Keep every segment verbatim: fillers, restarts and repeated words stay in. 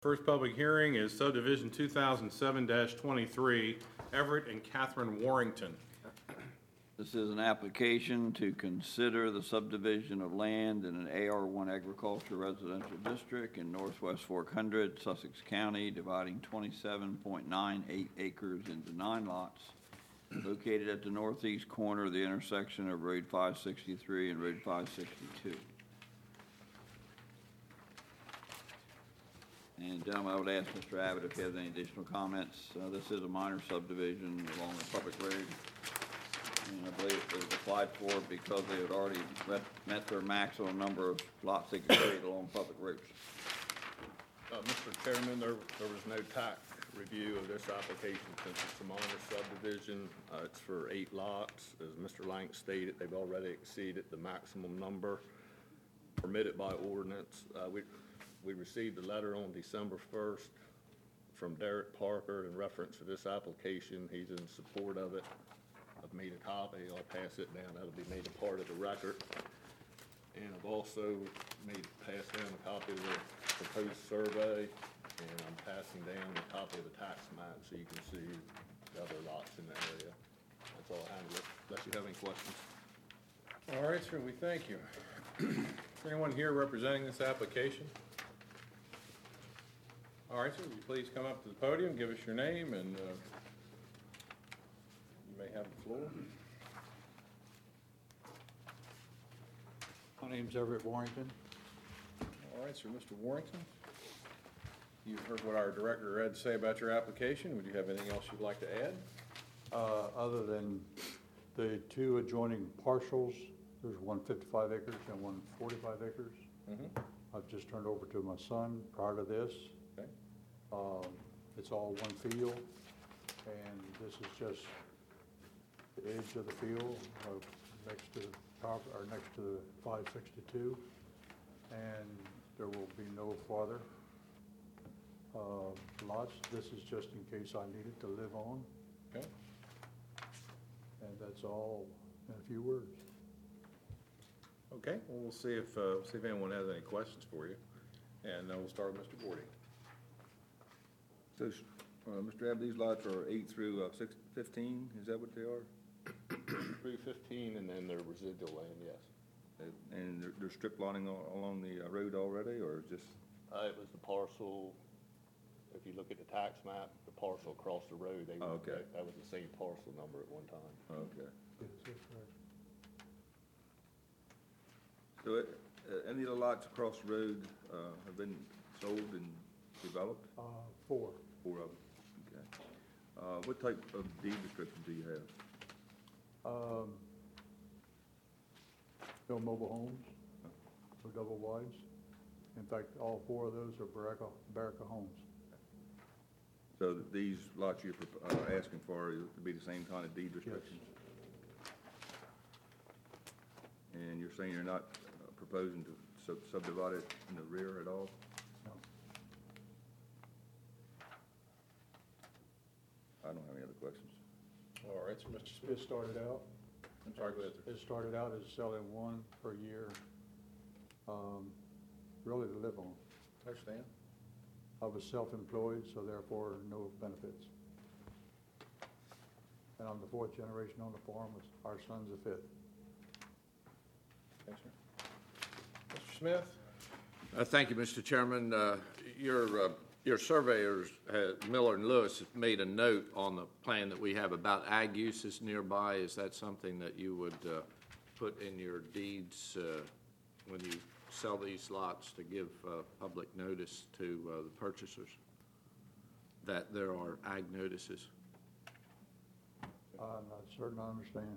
First public hearing is subdivision two thousand seven dash twenty-three, Everett and Catherine Warrington. This is an application to consider the subdivision of land in an A R one agriculture residential district in northwest Fork Hundred, Sussex County, dividing twenty-seven point nine eight acres into nine lots, located at the northeast corner of the intersection of Road five sixty-three and Road five sixty-two. And gentlemen, I would ask Mister Abbott if he has any additional comments. Uh, this is a minor subdivision along the public road. And I believe it was applied for because they had already met, met their maximum number of lots they could create along public roads. Uh, Mister Chairman, there, there was no T A C review of this application since it's a minor subdivision. Uh, it's for eight lots. As Mister Lang stated, they've already exceeded the maximum number permitted by ordinance. Uh, we, we received a letter on December first from Derek Parker in reference to this application. He's in support of it. I've made a copy. I'll pass it down. That'll be made a part of the record. And I've also made pass down a copy of the proposed survey, and I'm passing down a copy of the tax map so you can see the other lots in the area. That's all I have, unless you have any questions. All right, sir, we thank you. Is there anyone here representing this application? All right, sir, would you please come up to the podium, give us your name, and uh, you may have the floor. My name's Everett Warrington. All right, sir, Mister Warrington, you've heard what our director had to say about your application. Would you have anything else you'd like to add? Uh, other than the two adjoining parcels, there's one fifty-five acres and one forty-five acres. Mm-hmm. I've just turned over to my son prior to this. Okay. Um, it's all one field, and this is just the edge of the field uh, next to the top, or next to the five sixty-two, and there will be no farther uh, lots. This is just in case I needed to live on. Okay. And that's all in a few words. Okay, well, we'll see if, uh, see if anyone has any questions for you. And uh, we'll start with Mister Gordy. So, uh, Mister Abbott, these lots are eight through uh, six, fifteen, is that what they are? Through fifteen, and then their residual land, yes. Uh, And they're, they're strip lining al- along the uh, road already, or just? Uh, it was the parcel, if you look at the tax map, the parcel across the road, they, Oh, okay. that, that was the same parcel number at one time. Okay. Yes, that's right. So, uh, uh, any of the lots across the road uh, have been sold and developed? Uh, four. Four of them, okay. Uh, What type of deed restrictions do you have? Um, no mobile homes, no double wides. In fact, all four of those are Baraka, Baraka homes. So that these lots you're prop- uh, asking for is to be the same kind of deed restrictions? And you're saying you're not uh, proposing to sub- subdivide it in the rear at all? No. I don't have any other questions. All right, so Mister Smith. It started out, I'm sorry, go ahead, sir. it started out as selling one per year, um, really to live on. Understand? I was self-employed, so therefore no benefits. And I'm the fourth generation on the farm, with our son's the fifth. Thanks, sir. Mister Smith? Uh, Thank you, Mister Chairman. Uh, Your, uh, your surveyors, uh, Miller and Lewis, made a note on the plan that we have about ag uses nearby. Is that something that you would uh, put in your deeds uh, when you sell these lots to give uh, public notice to uh, the purchasers that there are ag notices? I'm not certain I understand.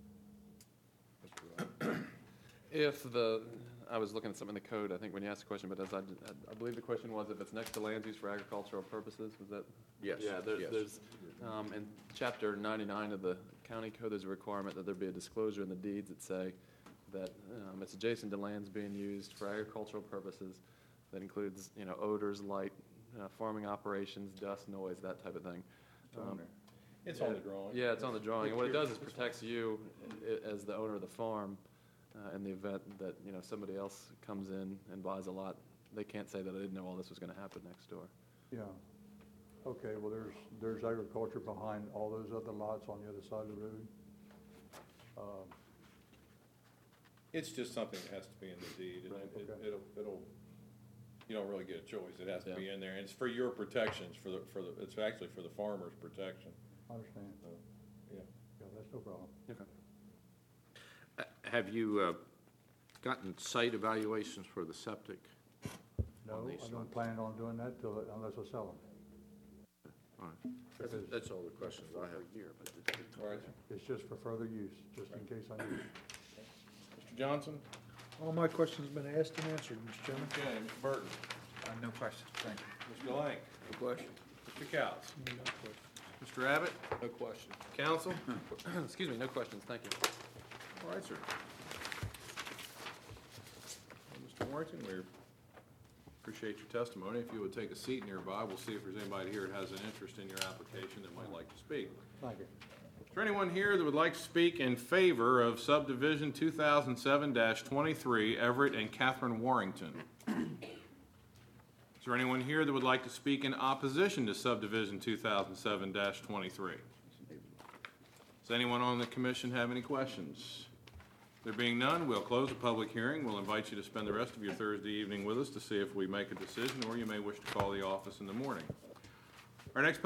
If the, I was looking at something in the code, I think, when you asked the question, but as I, I believe the question was if it's next to land use for agricultural purposes, was that? Yes. Yeah, there, yes. there's, um, in chapter ninety-nine of the county code, there's a requirement that there be a disclosure in the deeds that say that, um, it's adjacent to lands being used for agricultural purposes. That includes, you know, odors, light, uh, farming operations, dust, noise, that type of thing. It's on Um, there. It's yeah, on the drawing. Yeah, it's on the drawing. And what it does is protects you i- as the owner of the farm uh, in the event that, you know, somebody else comes in and buys a lot they can't say that they didn't know all this was gonna happen next door. Yeah. Okay, well, there's, there's agriculture behind all those other lots on the other side of the road. Um, It's just something that has to be in the deed, and Right, it- okay. it'll, it'll, you don't really get a choice, it has to Yeah. be in there, and it's for your protections, for the, for the, it's actually for the farmer's protection, I understand. so, yeah. Yeah, that's no problem. Okay. Uh, Have you uh, gotten site evaluations for the septic? No, these I don't lots. plan on doing that till, unless I sell them. All right. That's, that's all the questions I have. All right, It's just for further use, just in case I need it. Mister Johnson? All my questions have been asked and answered, Mister Chairman. Okay, Mister Burton? Uh, no questions, thank you. Mister Lang? No question. Mister Couch? Mister Abbott? No question. Counsel? Excuse me, no questions, thank you. All right, sir. Well, Mister Warrington, we appreciate your testimony. If you would take a seat nearby, we'll see if there's anybody here that has an interest in your application that might like to speak. Thank you. Is there anyone here that would like to speak in favor of subdivision two thousand seven twenty-three Everett and Catherine Warrington? Is there anyone here that would like to speak in opposition to subdivision two thousand seven twenty-three? Does anyone on the commission have any questions? There being none, we'll close the public hearing. We'll invite you to spend the rest of your Thursday evening with us to see if we make a decision, or you may wish to call the office in the morning. Our next